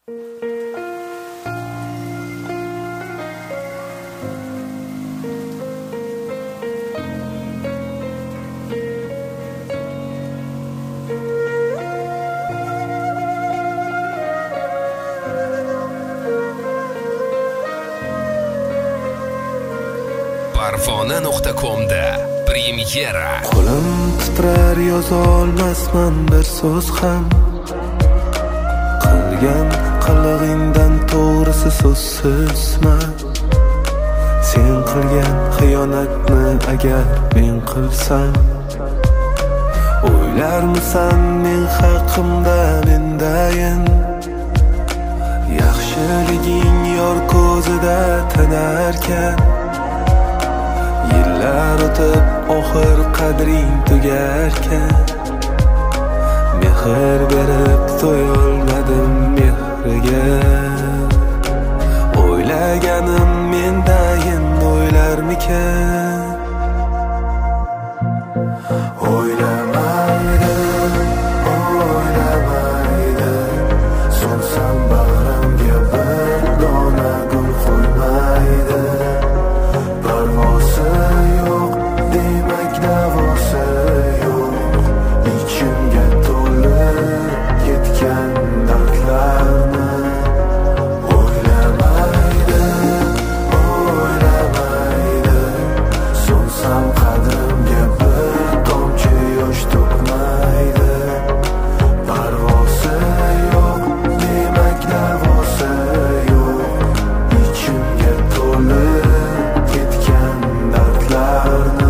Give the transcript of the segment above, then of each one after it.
Parvona.com'da premyera. Qo'lim titrar yozolmasman bir so'z ham. Qilgan qilig'ingdan to'g'risi so'zsizman. Sen qilgan xiyonatni agar men qilsam, o'ylarmisan men haqimda mendayin? Yaxshiliging yor ko'zida tanarkan, yillar o'tib oxir qadring tugarkan, mehr berib to'yolmadim mehriga. O'ylaganim mendayin o'ylarmikan? O'ylamaydi, o'ylamaydi, so'nsam bag'rimga bir dona gul qo'ymaydi. Parvosi yo'q, demak davosi yo'q, ichimga to'lib ketgan dardlarni. O'ylamaydi, o'ylamaydi, so'nsam qadrimga bir tomchi yosh to'kmaydi. Parvosi yo'q, demak davosi yo'q, ichimga to'lib ketgan dardlarni.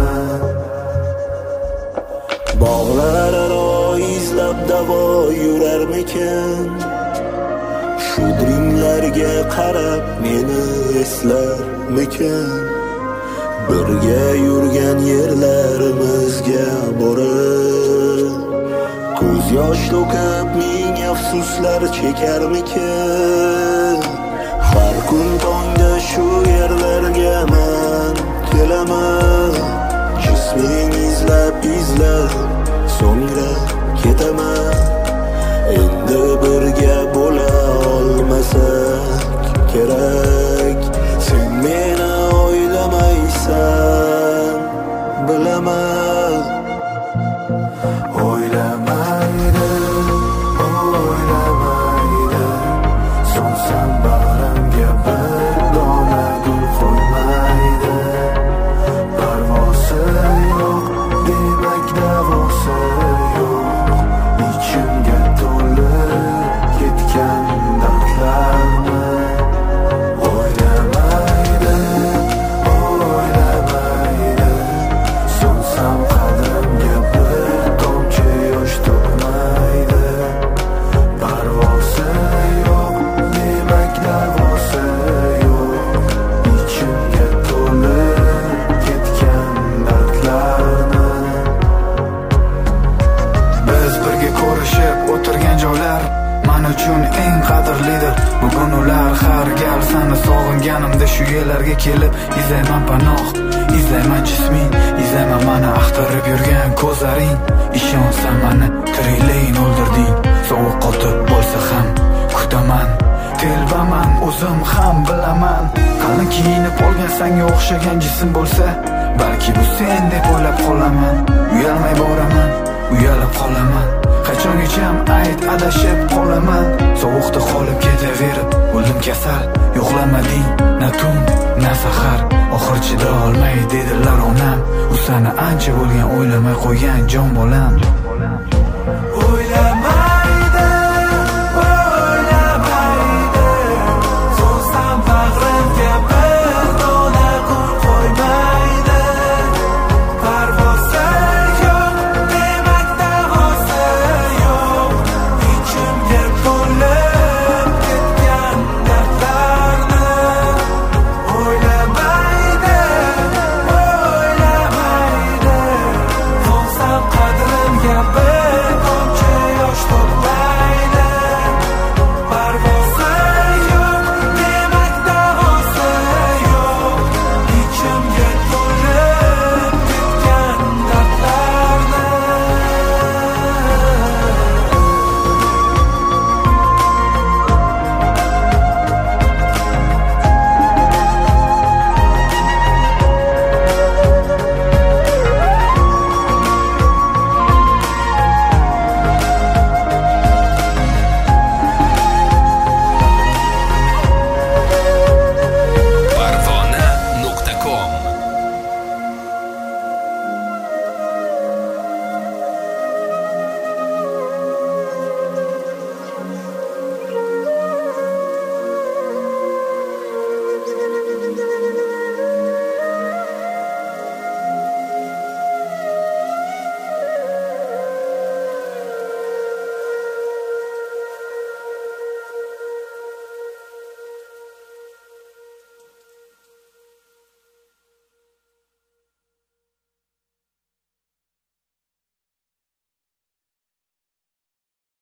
Bog'lar aro izlab davo yurarmikan? Shudringlarga qarab meni eslarmikan? Birga yurgan yerlarimizga borib, ko'z yosh to'kib ming afsuslar chekarmikan? Har kun tongda shu yerlarga men kelaman, jisming izlab so'ngra ketaman. Endi birga bo'la olmasak kerak, sen meni o'ylamaysan bilaman. O'ylamaydi, o'ylamaydi, so'nsam bag'rimga bir dona gul qo'ymaydi. Parvosi yo'q, demak davosi yo'q, ichimga to'lib ketgan dardlarni. O'ylamaydi, o'ylamaydi, so'nsam qadrimga bir tomchi yosh to'kmaydi. Parvosi yo'q, demak davosi yo'q, ichimga to'lib ketgan dardlarni. Biz birga ko'rishib o'tirgan joylar men uchun eng qadrlidir. Bugun ular har gal seni sog'inganimda shu yerlarga kelib izlayman panoh, izlayman jisming, izlayman meni axtarib yurgan ko'zlaring. Ishonsan meni tirikligin o'ldirding, sovuq qotib bo'lsa ham kutaman, telbaman o'zim ham bilaman. Qalin kiyinib olgan senga o'xshagan jism bo'lsa, balki bu sen deb o'ylab qolaman. Uyalmay boraman, uyalib qolaman, qachongacha ayt adashib qolaman. Sovuqda qolib ketaverib o'ldim kasal, yo'qlamading na tun na sahar. Oxir chida olmay dedilar onam, u seni ancha bo'lgan o'ylamay qo'ygan jon bolam.